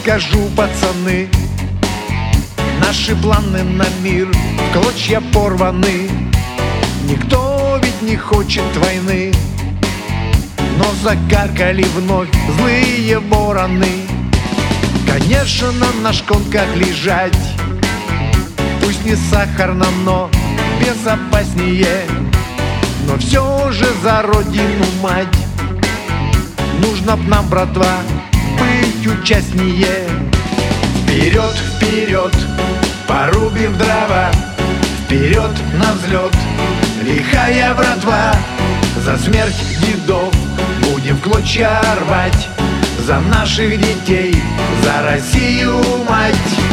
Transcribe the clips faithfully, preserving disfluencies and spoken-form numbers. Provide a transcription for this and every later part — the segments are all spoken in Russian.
скажу, пацаны, наши планы на мир в клочья порваны. Никто ведь не хочет войны, но закаркали вновь злые вороны. Конечно, на шконках лежать, пусть не сахарно, но безопаснее. Но все же за родину мать нужно б нам, братва, быть участнее. Вперед, вперед, порубим дрова, вперед на взлет, лихая братва. За смерть дедов будем в клочья рвать, за наших детей, за Россию, мать.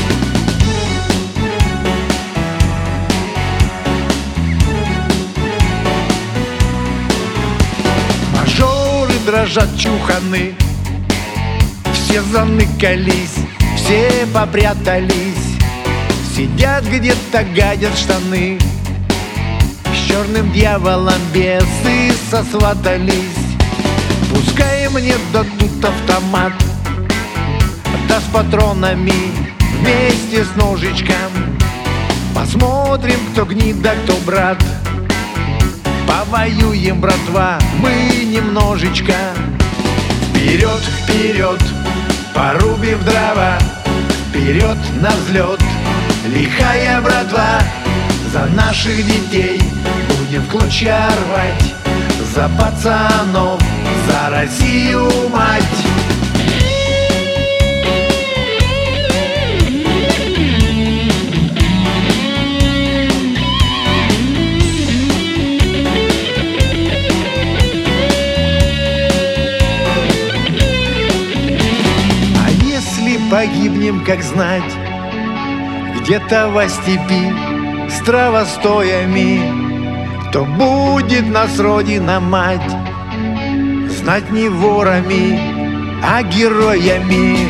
Мажоры дрожат чуханы, все заныкались, все попрятались, сидят где-то, гадят штаны. С черным дьяволом бесы сосватались. Пускай мне дадут автомат, да с патронами вместе с ножичком. Посмотрим, кто гнида, кто брат. Повоюем, братва, мы немножечко. Вперед, вперед, порубим дрова, вперед на взлет, лихая братва. За наших детей будем в клочья рвать, за пацанов, за Россию, мать. А если погибнем, как знать, где-то во степи с травостоями, то будет нас Родина мать знать не ворами, а героями.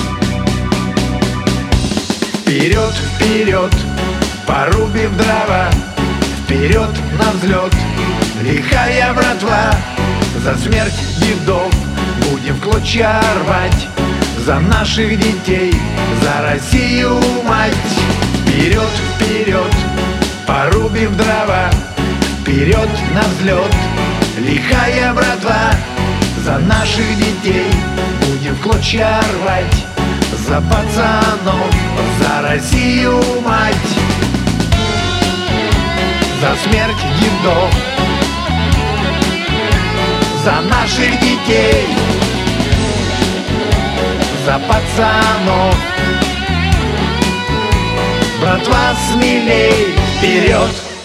Вперед, вперед, порубим дрова, вперед на взлет, лихая братва. За смерть дедов будем в клочья рвать, за наших детей, за Россию, мать. Вперед, вперед, порубим дрова, вперед на взлет, лихая братва. За наших детей будем в клочья рвать, за пацанов, за Россию, мать. За смерть дедов, за наших детей, за пацанов. Братва, смелей, вперед!